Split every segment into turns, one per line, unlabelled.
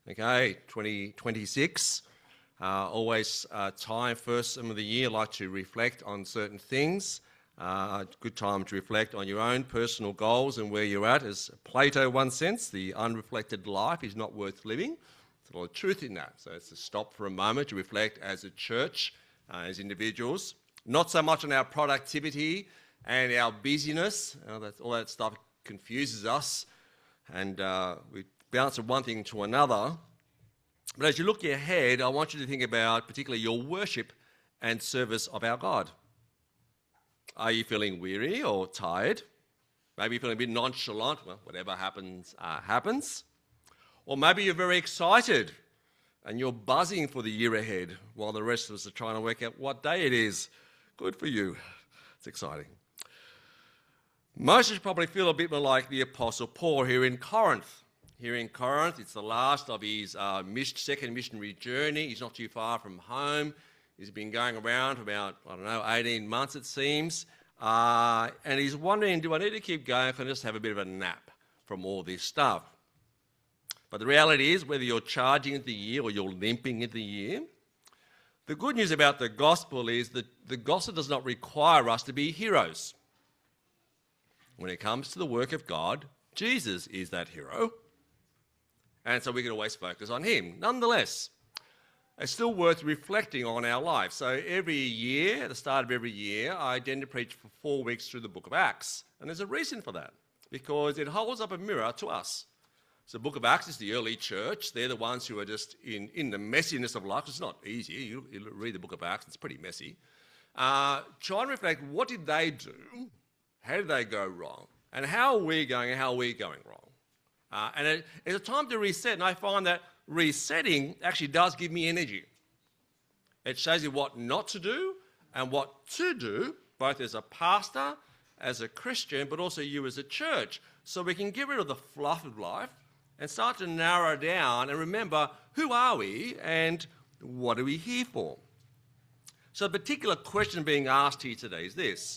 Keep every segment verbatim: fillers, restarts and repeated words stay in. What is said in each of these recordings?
Okay, twenty twenty-six. Uh, always uh, time, first of the year, like to reflect on certain things. Uh, good time to reflect on your own personal goals and where you're at. As Plato once said, the unreflected life is not worth living. There's a lot of truth in that. So it's to stop for a moment to reflect as a church, uh, as individuals. Not so much on our productivity and our busyness. Uh, that, all that stuff confuses us. And uh, we bounce from one thing to another. But as you look ahead, I want you to think about particularly your worship and service of our God. Are you feeling weary or tired? Maybe you're feeling a bit nonchalant. Well, whatever happens, uh, happens. Or maybe you're very excited and you're buzzing for the year ahead while the rest of us are trying to work out what day it is. Good for you. It's exciting. Most of us probably feel a bit more like the Apostle Paul here in Corinth. Here in Corinth, it's the last of his uh, second missionary journey. He's not too far from home. He's been going around for about, I don't know, eighteen months it seems. Uh, and he's wondering, do I need to keep going or can I just have a bit of a nap from all this stuff? But the reality is, whether you're charging into the year or you're limping into the year, the good news about the gospel is that the gospel does not require us to be heroes. When it comes to the work of God, Jesus is that hero. And so we can always focus on him. Nonetheless, it's still worth reflecting on our life. So every year, at the start of every year, I tend to preach for four weeks through the book of Acts. And there's a reason for that, because it holds up a mirror to us. So the book of Acts is the early church. They're the ones who are just in, in the messiness of life. It's not easy. You, you read the book of Acts, it's pretty messy. Uh, try and reflect, what did they do? How did they go wrong? And how are we going and how are we going wrong? Uh, and it, it's a time to reset, and I find that resetting actually does give me energy. It shows you what not to do and what to do, both as a pastor, as a Christian, but also you as a church, so we can get rid of the fluff of life and start to narrow down and remember, who are we and what are we here for? So the particular question being asked here today is this: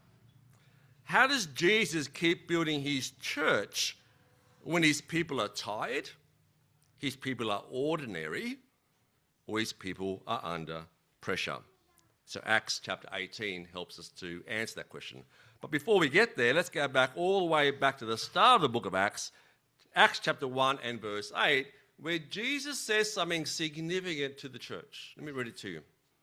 how does Jesus keep building his church when his people are tired, his people are ordinary, or his people are under pressure? So Acts chapter eighteen helps us to answer that question. But before we get there, let's go back all the way back to the start of the book of Acts, Acts chapter one and verse eight, where Jesus says something significant to the church. Let me read it to you.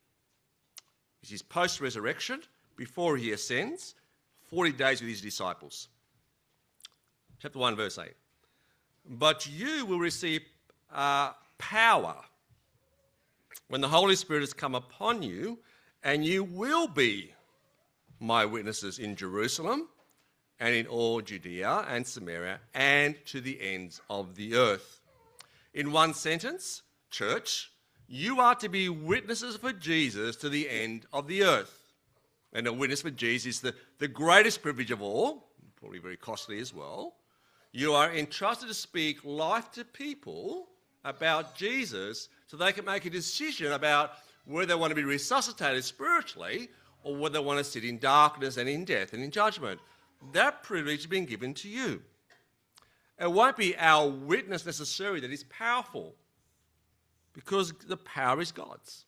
This is post-resurrection, before he ascends, forty days with his disciples. Chapter one, verse eight. But you will receive uh, power when the Holy Spirit has come upon you, and you will be my witnesses in Jerusalem and in all Judea and Samaria and to the ends of the earth. In one sentence, church, you are to be witnesses for Jesus to the end of the earth. And a witness for Jesus is the, the greatest privilege of all, probably very costly as well. You are entrusted to speak life to people about Jesus so they can make a decision about whether they want to be resuscitated spiritually or whether they want to sit in darkness and in death and in judgment. That privilege has been given to you. It won't be our witness necessarily that is powerful, because the power is God's.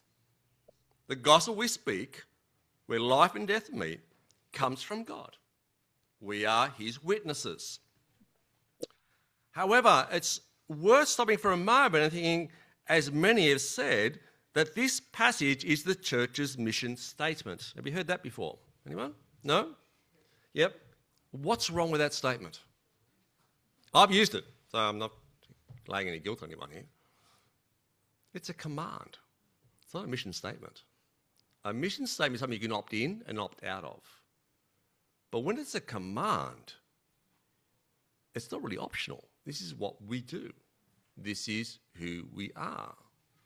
The gospel we speak, where life and death meet, comes from God. We are his witnesses. However, it's worth stopping for a moment and thinking, as many have said, that this passage is the church's mission statement. Have you heard that before? Anyone? No? Yep. What's wrong with that statement? I've used it, so I'm not laying any guilt on anyone here. It's a command. It's not a mission statement. A mission statement is something you can opt in and opt out of. But when it's a command, it's not really optional. This is what we do. This is who we are.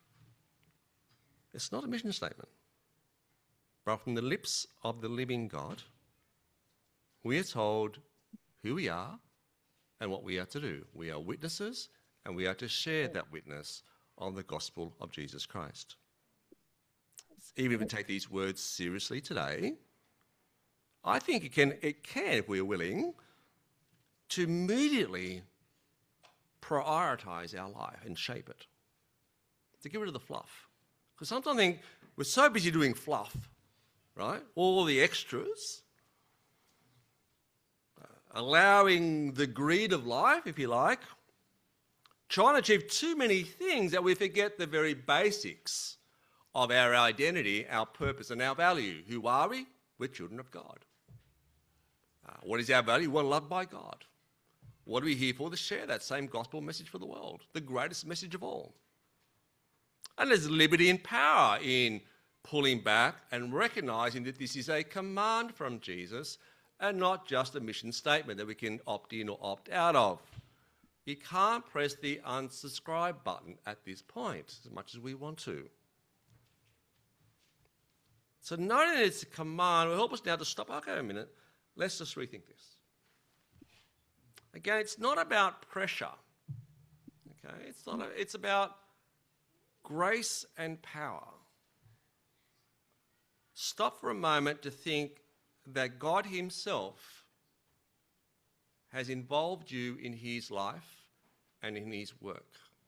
It's not a mission statement. But from the lips of the living God, we are told who we are and what we are to do. We are witnesses, and we are to share that witness of the gospel of Jesus Christ. Even if we take these words seriously today, I think it can, it can, if we're willing, to immediately prioritise our life and shape it. To get rid of the fluff. Because sometimes I think we're so busy doing fluff, right? All the extras. Uh, allowing the greed of life, if you like. Trying to achieve too many things that we forget the very basics of our identity, our purpose and our value. Who are we? We're children of God. Uh, what is our value? We're loved by God. What are we here for? To share that same gospel message for the world, the greatest message of all. And there's liberty and power in pulling back and recognising that this is a command from Jesus and not just a mission statement that we can opt in or opt out of. You can't press the unsubscribe button at this point as much as we want to. So knowing that it's a command will help us now to stop. Okay, a minute. Let's just rethink this. Again, it's not about pressure. Okay, it's not. A, it's about grace and power. Stop for a moment to think that God Himself has involved you in His life and in His work.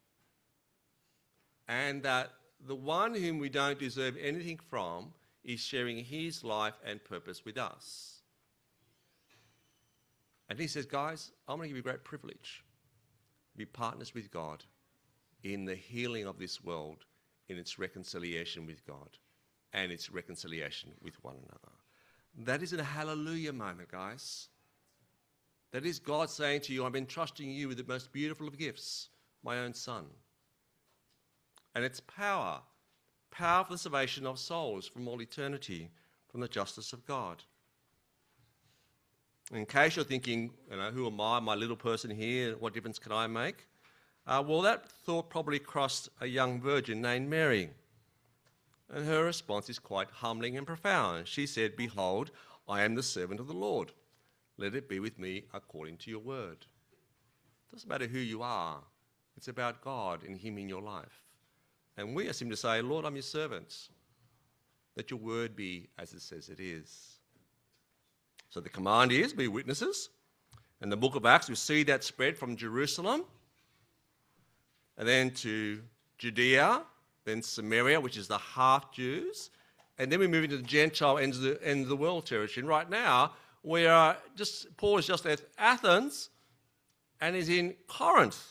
And that the one whom we don't deserve anything from is sharing His life and purpose with us. And He says, guys, I'm going to give you a great privilege to be partners with God in the healing of this world, in its reconciliation with God and its reconciliation with one another. That is a hallelujah moment, guys. That is God saying to you, I've been trusting you with the most beautiful of gifts, my own Son. And it's power, power for the salvation of souls from all eternity, from the justice of God. In case you're thinking, you know, who am I, my little person here, what difference can I make? Uh, well, that thought probably crossed a young virgin named Mary. And her response is quite humbling and profound. She said, behold, I am the servant of the Lord. Let it be with me according to your word. It doesn't matter who you are. It's about God and Him in your life. And we ask Him to say, Lord, I'm your servant. Let your word be as it says it is. So the command is, be witnesses. In the book of Acts, we see that spread from Jerusalem and then to Judea, then Samaria, which is the half-Jews. And then we move into the Gentile end of the, end of the world territory. And right now, we are just, Paul is just at Athens and is in Corinth.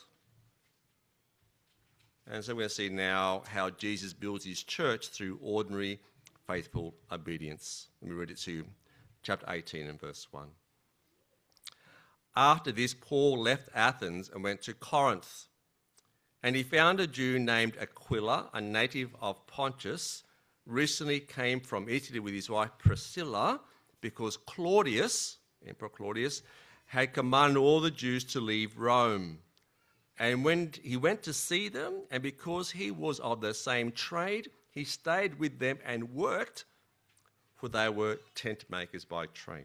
And so we're going to see now how Jesus builds His church through ordinary, faithful obedience. Let me read it to you. Chapter eighteen and verse one. After this, Paul left Athens and went to Corinth. And he found a Jew named Aquila, a native of Pontus, recently came from Italy with his wife Priscilla, because Claudius, Emperor Claudius, had commanded all the Jews to leave Rome. And when he went to see them, and because he was of the same trade, he stayed with them and worked, for they were tent makers by trade.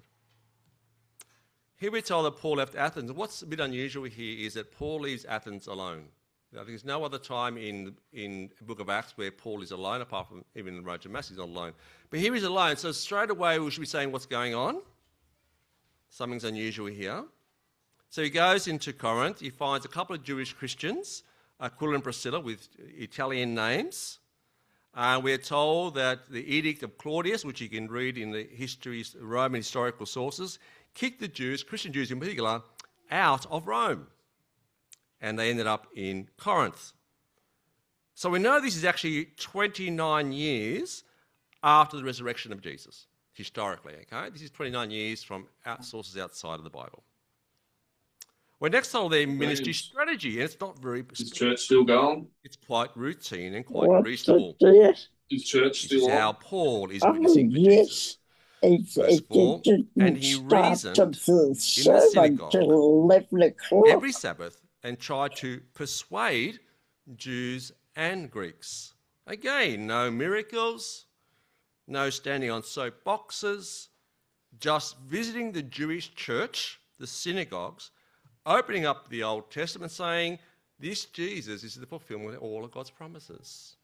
Here we're told that Paul left Athens. What's a bit unusual here is that Paul leaves Athens alone. I think there's no other time in in the book of Acts where Paul is alone, apart from even in the road to Damascus, he's not alone. But here he's alone, so straight away we should be saying what's going on. Something's unusual here. So he goes into Corinth, he finds a couple of Jewish Christians, Aquila and Priscilla, with Italian names. Uh, we're told that the edict of Claudius, which you can read in the history, Roman historical sources, kicked the Jews, Christian Jews in particular, out of Rome. And they ended up in Corinth. So we know this is actually twenty-nine years after the resurrection of Jesus, historically, okay? This is twenty-nine years from out sources outside of the Bible. We're next told their ministry strategy, and it's not very...
Is church still going?
It's quite routine and quite
What's
reasonable.
it?
Is church
This
still
is
on?
how Paul is
Oh,
witnessing for
yes.
Jesus.
It,
Verse
it,
four,
it didn't
and he
start
reasoned
to the
in the
sermon
synagogue
till eleven o'clock.
every Sabbath and tried to persuade Jews and Greeks. Again, no miracles, no standing on soapboxes, just visiting the Jewish church, the synagogues, opening up the Old Testament, saying, this Jesus is the fulfillment of all of God's promises.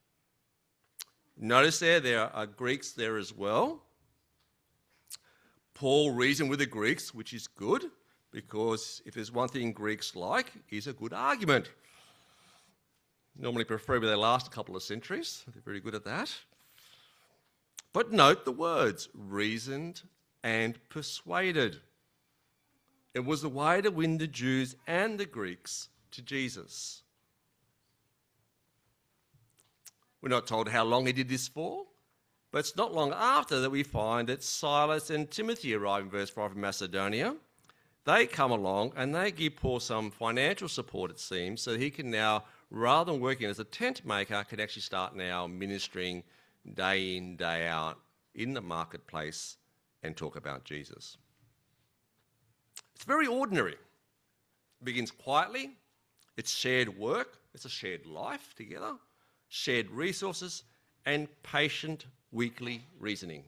Notice there, there are Greeks there as well. Paul reasoned with the Greeks, which is good, because if there's one thing Greeks like, is a good argument. Normally preferably they last a couple of centuries. They're very good at that. But note the words, reasoned and persuaded. It was the way to win the Jews and the Greeks to Jesus. We're not told how long he did this for, but it's not long after that we find that Silas and Timothy arrive in verse five from Macedonia. They come along and they give Paul some financial support, it seems, so that he can now, rather than working as a tent maker, can actually start now ministering day in, day out in the marketplace and talk about Jesus. It's very ordinary. It begins quietly. It's shared work. It's a shared life together, shared resources, and patient weekly reasoning.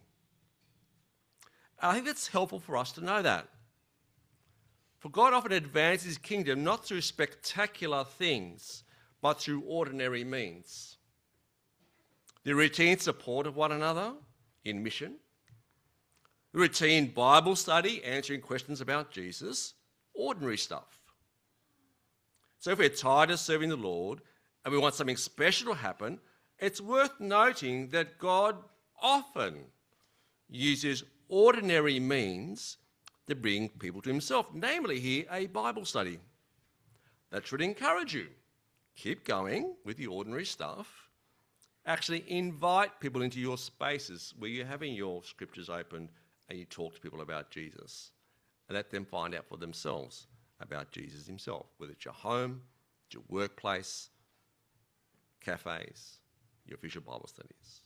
I think it's helpful for us to know that. For God often advances his kingdom not through spectacular things, but through ordinary means. The routine support of one another in mission, the routine Bible study, answering questions about Jesus, ordinary stuff. So if we're tired of serving the Lord and we want something special to happen, it's worth noting that God often uses ordinary means to bring people to himself, namely here a Bible study. That should encourage you. Keep going with the ordinary stuff. Actually invite people into your spaces where you're having your scriptures open and you talk to people about Jesus. And let them find out for themselves about Jesus himself, whether it's your home, your workplace, cafes, your official Bible studies.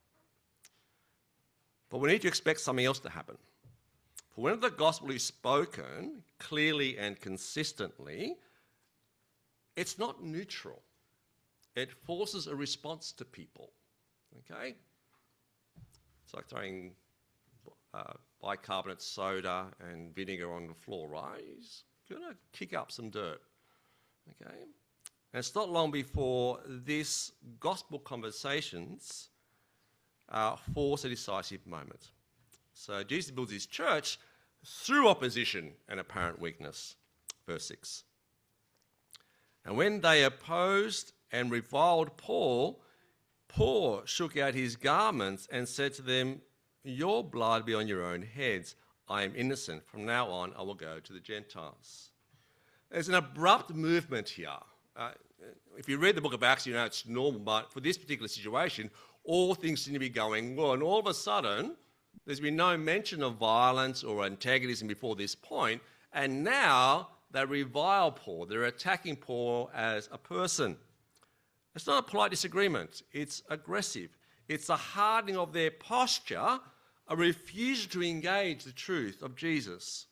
But we need to expect something else to happen. For when the gospel is spoken clearly and consistently, it's not neutral. It forces a response to people, okay? It's like throwing uh, bicarbonate soda and vinegar on the floor, right? It's going to kick up some dirt, okay? And it's not long before this gospel conversations uh, force a decisive moment. So Jesus builds his church through opposition and apparent weakness. Verse six. And when they opposed and reviled Paul, Paul shook out his garments and said to them, your blood be on your own heads. I am innocent. From now on, I will go to the Gentiles. There's an abrupt movement here. Uh, if you read the book of Acts, you know it's normal, but for this particular situation, all things seem to be going well. And all of a sudden, there's been no mention of violence or antagonism before this point, and now they revile Paul. They're attacking Paul as a person. It's not a polite disagreement. It's aggressive. It's a hardening of their posture, a refusal to engage the truth of Jesus.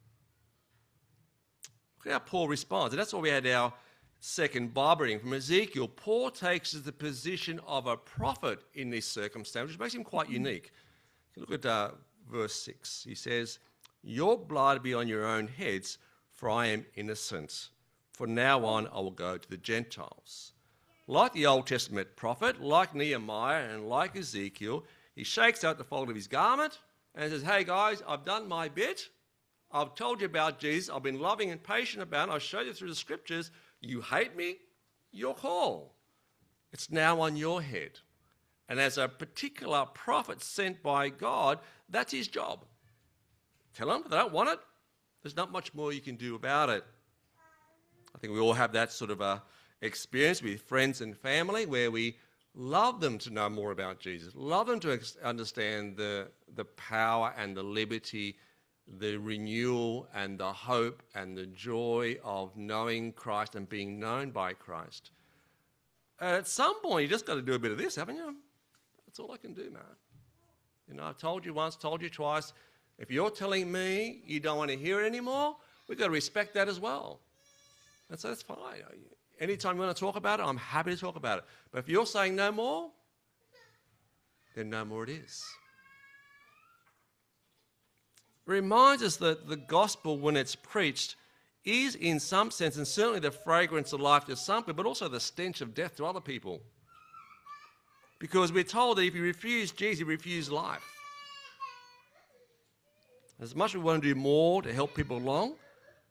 Look how Paul responds. And that's why we had our second Bible reading from Ezekiel. Paul takes the position of a prophet in this circumstance, which makes him quite unique. Look at uh, verse six. He says, your blood be on your own heads, for I am innocent. From now on, I will go to the Gentiles. Like the Old Testament prophet, like Nehemiah and like Ezekiel, he shakes out the fold of his garment and says, hey guys, I've done my bit. I've told you about Jesus. I've been loving and patient about it. I've showed you through the scriptures. You hate me? Your call. It's now on your head. And as a particular prophet sent by God, that's his job. Tell them if they don't want it, there's not much more you can do about it. I think we all have that sort of a experience with friends and family where we love them to know more about Jesus, love them to ex- understand the, the power and the liberty, the renewal and the hope and the joy of knowing Christ and being known by Christ. And at some point, you just got to do a bit of this, haven't you? That's all I can do, man. You know, I've told you once, told you twice. If you're telling me you don't want to hear it anymore, we've got to respect that as well. And so that's fine. Anytime you want to talk about it, I'm happy to talk about it. But if you're saying no more, then no more it is. It reminds us that the gospel, when it's preached, is in some sense, and certainly the fragrance of life to some people, but also the stench of death to other people. Because we're told that if you refuse Jesus, you refuse life. As much as we want to do more to help people along,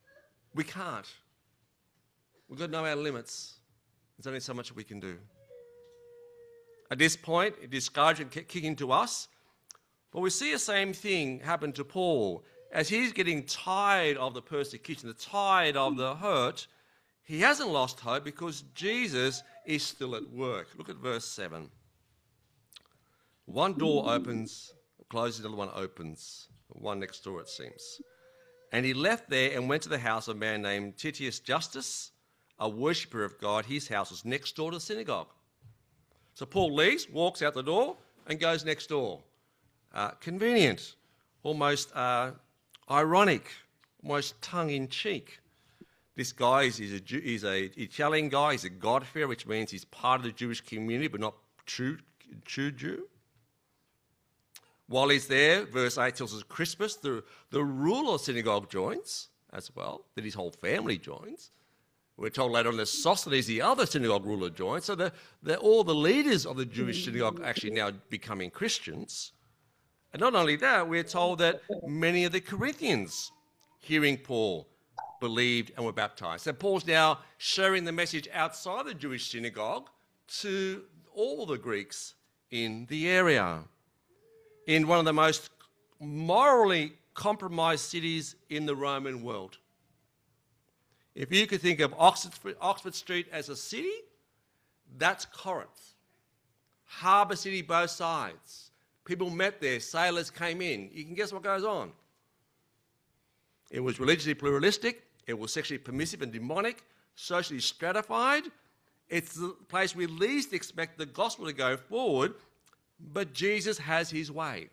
We can't. We've got to know our limits. There's only so much we can do. At this point, it discouraged and kept kicking to us. But we see the same thing happen to Paul. As he's getting tired of the persecution, tired of the hurt, he hasn't lost hope because Jesus is still at work. Look at verse seven. One door opens, closes, another one opens. One next door, it seems. And he left there and went to the house of a man named Titius Justus, a worshipper of God. His house was next door to the synagogue. So Paul leaves, walks out the door, and goes next door. Uh, convenient, almost uh, ironic, almost tongue-in-cheek. This guy is he's a, Jew, he's a Italian guy. He's a God-fearer, which means he's part of the Jewish community, but not true, true Jew. While he's there, verse eight tells us Crispus, the, the ruler of the synagogue, joins as well, that his whole family joins. We're told later on that Sosthenes, the other synagogue ruler, joins. So the, the, all the leaders of the Jewish synagogue are actually now becoming Christians. And not only that, we're told that many of the Corinthians, hearing Paul, believed and were baptized. So Paul's now sharing the message outside the Jewish synagogue to all the Greeks in the area. In one of the most morally compromised cities in the Roman world. If you could think of Oxford, Oxford Street as a city, that's Corinth. Harbour city, both sides. People met there, sailors came in. You can guess what goes on. It was religiously pluralistic, it was sexually permissive and demonic, socially stratified. It's the place we least expect the gospel to go forward, but Jesus has his way.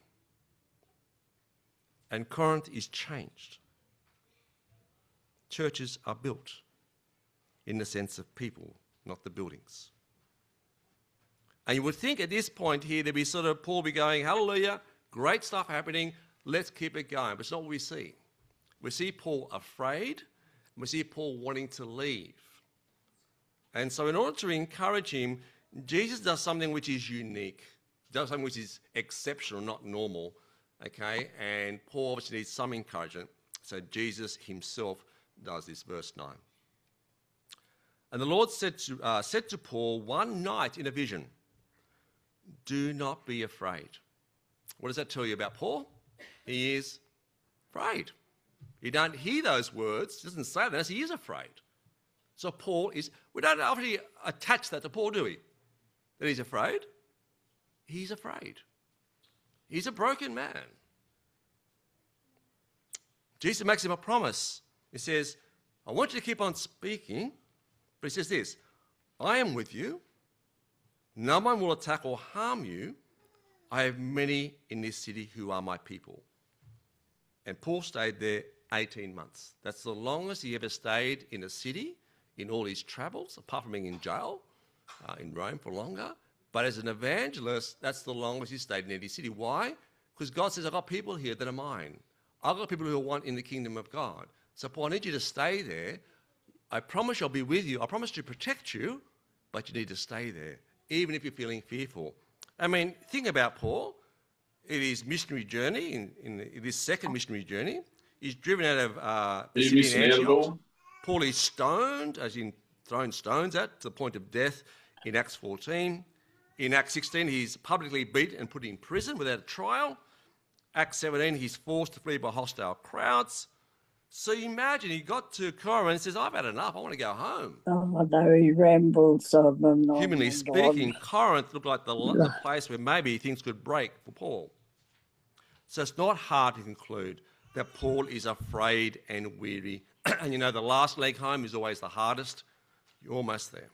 And Corinth is changed. Churches are built in the sense of people, not the buildings. And you would think at this point here, there'd be sort of Paul be going, hallelujah, great stuff happening, let's keep it going. But it's not what we see. We see Paul afraid, and we see Paul wanting to leave. And so in order to encourage him, Jesus does something which is unique, does something which is exceptional, not normal, okay? And Paul obviously needs some encouragement. So Jesus himself does this, verse nine. And the Lord said to, uh, said to Paul one night in a vision, do not be afraid. What does that tell you about Paul? He is afraid. You don't hear those words. He doesn't say that. He is afraid. So Paul is, we don't obviously attach that to Paul, do we? That he's afraid. He's afraid. He's a broken man. Jesus makes him a promise. He says, I want you to keep on speaking, but he says this, I am with you. No one will attack or harm you. I have many in this city who are my people. And Paul stayed there eighteen months. That's the longest he ever stayed in a city in all his travels, apart from being in jail uh, in Rome for longer. But as an evangelist, that's the longest he stayed in any city. Why? Because God says, I've got people here that are mine. I've got people who are one in the kingdom of God. So Paul, I need you to stay there. I promise I'll be with you. I promise to protect you, but you need to stay there, even if you're feeling fearful. I mean, think about Paul. In his missionary journey, in, in this second missionary journey, he's driven out of uh, the city in Antioch. Paul is stoned, as in thrown stones at, to the point of death in Acts fourteen. In Acts sixteen, he's publicly beaten and put in prison without a trial. Acts seventeen, he's forced to flee by hostile crowds. So you imagine he got to Corinth and says, I've had enough, I want to go home.
Oh, no, he rambles on and on.
Humanly
and
speaking,
on.
Corinth looked like the, the place where maybe things could break for Paul. So it's not hard to conclude that Paul is afraid and weary. And you know, the last leg home is always the hardest. You're almost there.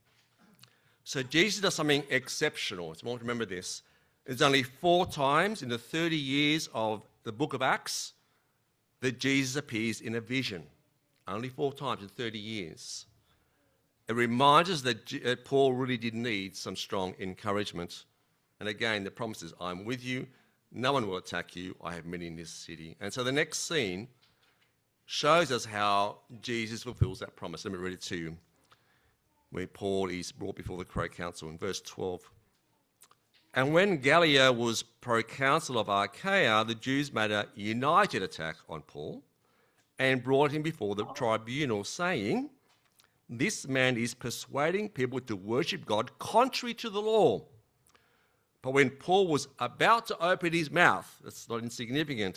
So Jesus does something exceptional. It's important to remember this. There's only four times in the thirty years of the book of Acts that Jesus appears in a vision. Only four times in thirty years. It reminds us that Paul really did need some strong encouragement. And again, the promise is, I'm with you. No one will attack you. I have many in this city. And so the next scene shows us how Jesus fulfills that promise. Let me read it to you. Where Paul is brought before the proconsul in verse twelve. And when Gallio was proconsul of Achaia, the Jews made a united attack on Paul and brought him before the tribunal, saying, "This man is persuading people to worship God contrary to the law." But when Paul was about to open his mouth, that's not insignificant,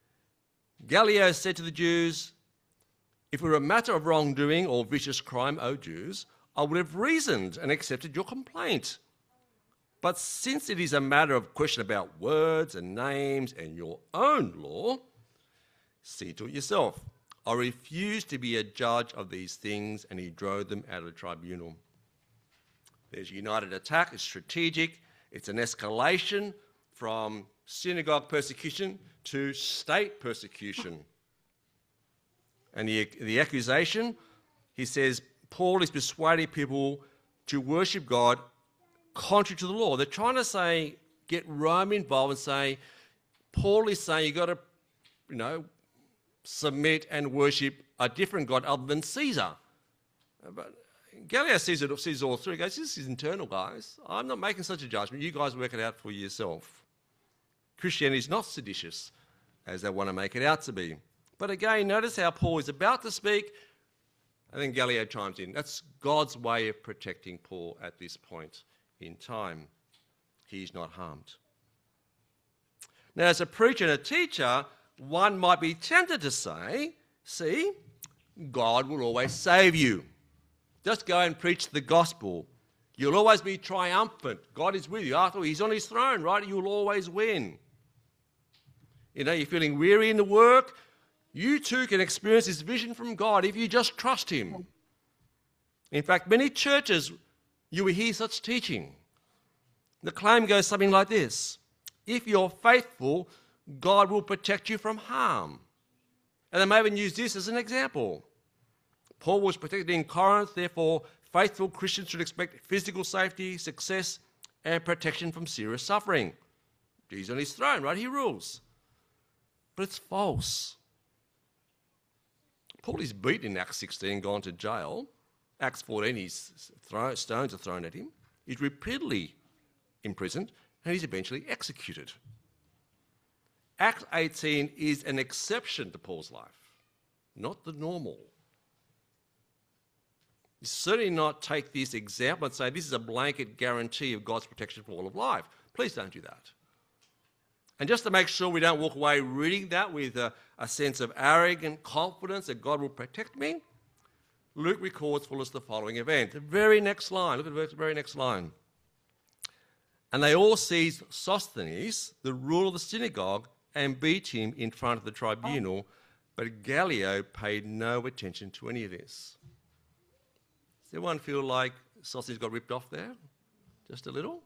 Gallio said to the Jews, "If it were a matter of wrongdoing or vicious crime, O Jews, I would have reasoned and accepted your complaint. But since it is a matter of question about words and names and your own law, see to it yourself. I refuse to be a judge of these things," and he drove them out of the tribunal. There's a united attack. It's strategic. It's an escalation from synagogue persecution to state persecution. And the, the accusation, he says, Paul is persuading people to worship God contrary to the law. They're trying to say, get Rome involved and say, Paul is saying you've got to, you know, submit and worship a different God other than Caesar. But Gallio sees it, sees all through. He goes, this is internal, guys. I'm not making such a judgment. You guys work it out for yourself. Christianity is not seditious, as they want to make it out to be. But again, notice how Paul is about to speak, and then Gallio chimes in. That's God's way of protecting Paul at this point in time. He's not harmed. Now, as a preacher and a teacher, one might be tempted to say, see, God will always save you. Just go and preach the gospel. You'll always be triumphant. God is with you. After all, he's on his throne, right? You'll always win. You know, you're feeling weary in the work. You too can experience this vision from God if you just trust him. In fact, many churches, you will hear such teaching. The claim goes something like this: if you're faithful, God will protect you from harm. And they may even use this as an example. Paul was protected in Corinth, therefore faithful Christians should expect physical safety, success, and protection from serious suffering. He's on his throne, right? He rules. But it's false. Paul is beaten in Acts sixteen, gone to jail. Acts fourteen, he's thrown, stones are thrown at him. He's repeatedly imprisoned, and he's eventually executed. Acts eighteen is an exception to Paul's life, not the normal. You certainly not take this example and say this is a blanket guarantee of God's protection for all of life. Please don't do that. And just to make sure we don't walk away reading that with a, a sense of arrogant confidence that God will protect me, Luke records for us the following event. The very next line, look at the very next line. And they all seized Sosthenes, the ruler of the synagogue, and beat him in front of the tribunal, but Gallio paid no attention to any of this. Does anyone feel like Sosthenes got ripped off there? Just a little?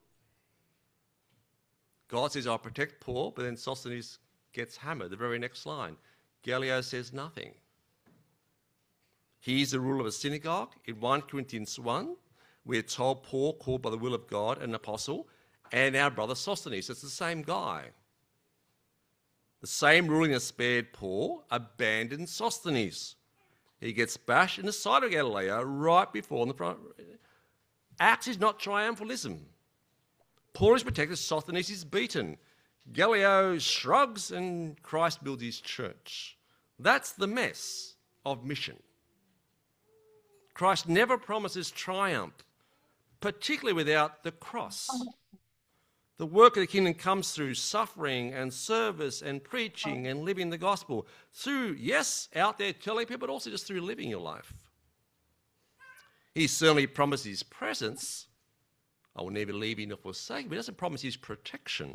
God says, I'll protect Paul, but then Sosthenes gets hammered. The very next line. Gallio says nothing. He's the ruler of a synagogue. In First Corinthians one, we're told Paul, called by the will of God, an apostle, and our brother Sosthenes. It's the same guy. The same ruling that spared Paul abandoned Sosthenes. He gets bashed in the side of Galileo right before the front. Acts is not triumphalism. Paul is protected, Sosthenes is beaten. Gallio shrugs and Christ builds his church. That's the mess of mission. Christ never promises triumph, particularly without the cross. The work of the kingdom comes through suffering and service and preaching and living the gospel. Through, yes, out there telling people, but also just through living your life. He certainly promises his presence. I will never leave you nor forsake you, but he doesn't promise his protection.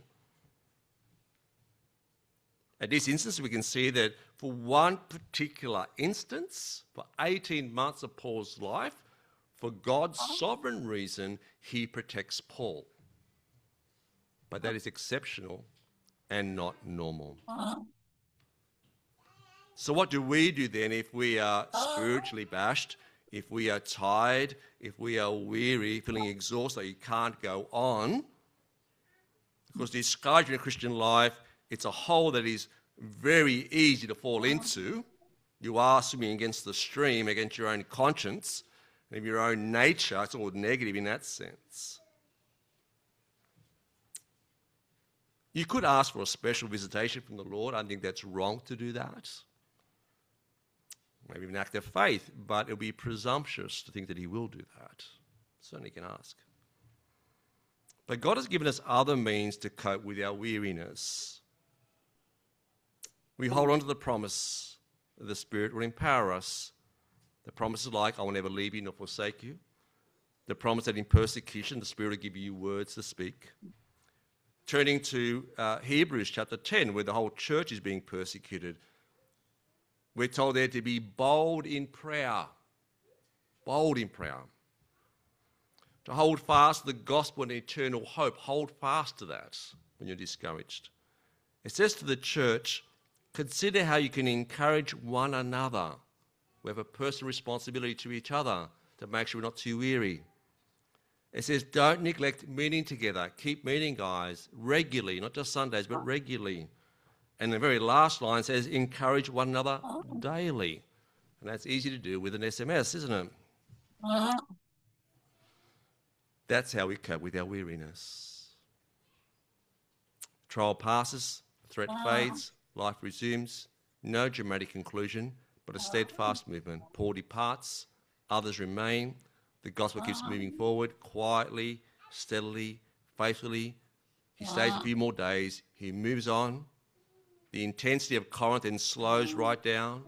At this instance, we can see that for one particular instance, for eighteen months of Paul's life, for God's sovereign reason, he protects Paul. But that is exceptional and not normal. So what do we do then if we are spiritually bashed, if we are tired, if we are weary, feeling exhausted, you can't go on? Because discouragement in Christian life, it's a hole that is very easy to fall into. You are swimming against the stream, against your own conscience, and your own nature. It's all negative in that sense. You could ask for a special visitation from the Lord. I think that's wrong to do that. maybe an act of faith, but it would be presumptuous to think that he will do that. Certainly can ask. But God has given us other means to cope with our weariness. We hold on to the promise that the Spirit will empower us. The promises like, I will never leave you nor forsake you. The promise that in persecution, the Spirit will give you words to speak. Turning to uh, Hebrews chapter ten, where the whole church is being persecuted, we're told there to be bold in prayer. Bold in prayer. To hold fast to the gospel and eternal hope. Hold fast to that when you're discouraged. It says to the church, consider how you can encourage one another. We have a personal responsibility to each other to make sure we're not too weary. It says, don't neglect meeting together. Keep meeting, guys, regularly, not just Sundays, but regularly. And the very last line says, encourage one another daily. And that's easy to do with an S M S, isn't it? That's how we cope with our weariness. Trial passes, threat fades, life resumes. No dramatic conclusion, but a steadfast movement. Paul departs, others remain. The gospel keeps moving forward quietly, steadily, faithfully. He stays a few more days. He moves on. The intensity of Corinth then slows right down.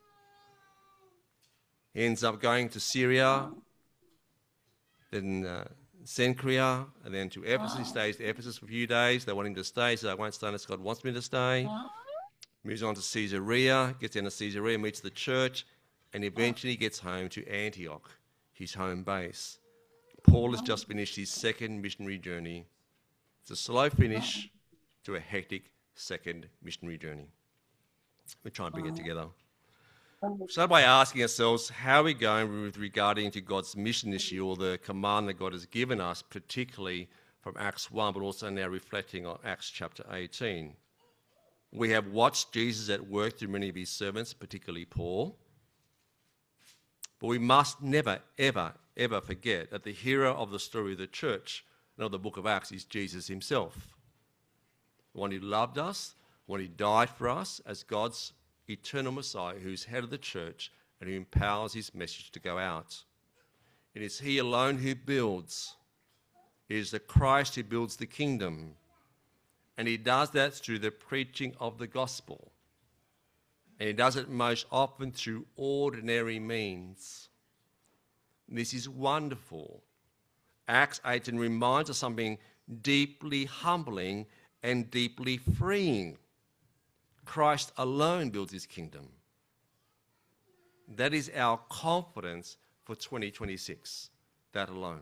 He ends up going to Syria, then uh, Cenchrea, and then to Ephesus. He stays to Ephesus for a few days. They want him to stay, he says, I won't stay unless God wants me to stay. Moves on to Caesarea, gets down to Caesarea, meets the church, and eventually gets home to Antioch, his home base. Paul has just finished his second missionary journey. It's a slow finish to a hectic second missionary journey. We try and bring it together. Start by asking ourselves, how are we going with regarding to God's mission this year, or the command that God has given us, particularly from Acts one, but also now reflecting on Acts chapter eighteen. We have watched Jesus at work through many of his servants, particularly Paul. But we must never, ever, ever forget that the hero of the story of the church and of the book of Acts is Jesus himself. The one who loved us, the one who died for us as God's eternal Messiah, who's head of the church and who empowers his message to go out. It is he alone who builds. It is the Christ who builds the kingdom. And he does that through the preaching of the gospel. And he does it most often through ordinary means. This is wonderful. Acts eighteen reminds us something deeply humbling and deeply freeing. Christ alone builds his kingdom. That is our confidence for twenty twenty-six, that alone.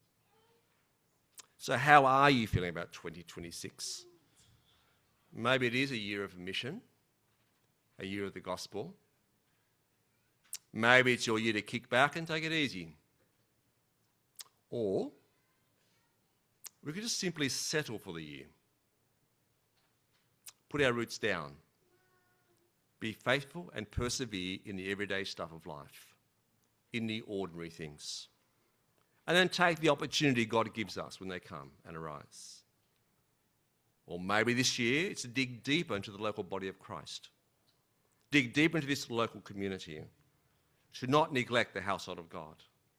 So how are you feeling about twenty twenty-six? Maybe it is a year of mission, a year of the gospel. Maybe it's your year to kick back and take it easy. Or we could just simply settle for the year. Put our roots down. Be faithful and persevere in the everyday stuff of life, in the ordinary things. And then take the opportunity God gives us when they come and arise. Or maybe this year it's to dig deeper into the local body of Christ. Dig deeper into this local community. To not neglect the household of God.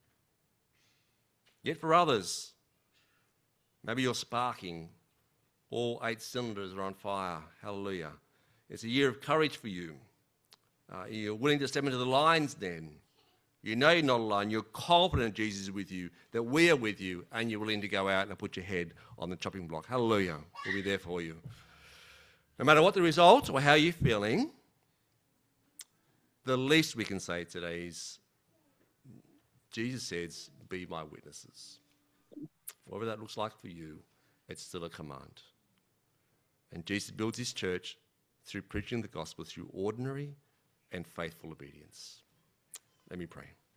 Yet for others, maybe you're sparking. All eight cylinders are on fire. Hallelujah. It's a year of courage for you. Uh, you're willing to step into the lines then. You know you're not alone. You're confident Jesus is with you, that we are with you, and you're willing to go out and put your head on the chopping block. Hallelujah. We'll be there for you. No matter what the result or how you're feeling, the least we can say today is, Jesus says, be my witnesses. Whatever that looks like for you, it's still a command. And Jesus builds his church through preaching the gospel, through ordinary and faithful obedience. Let me pray.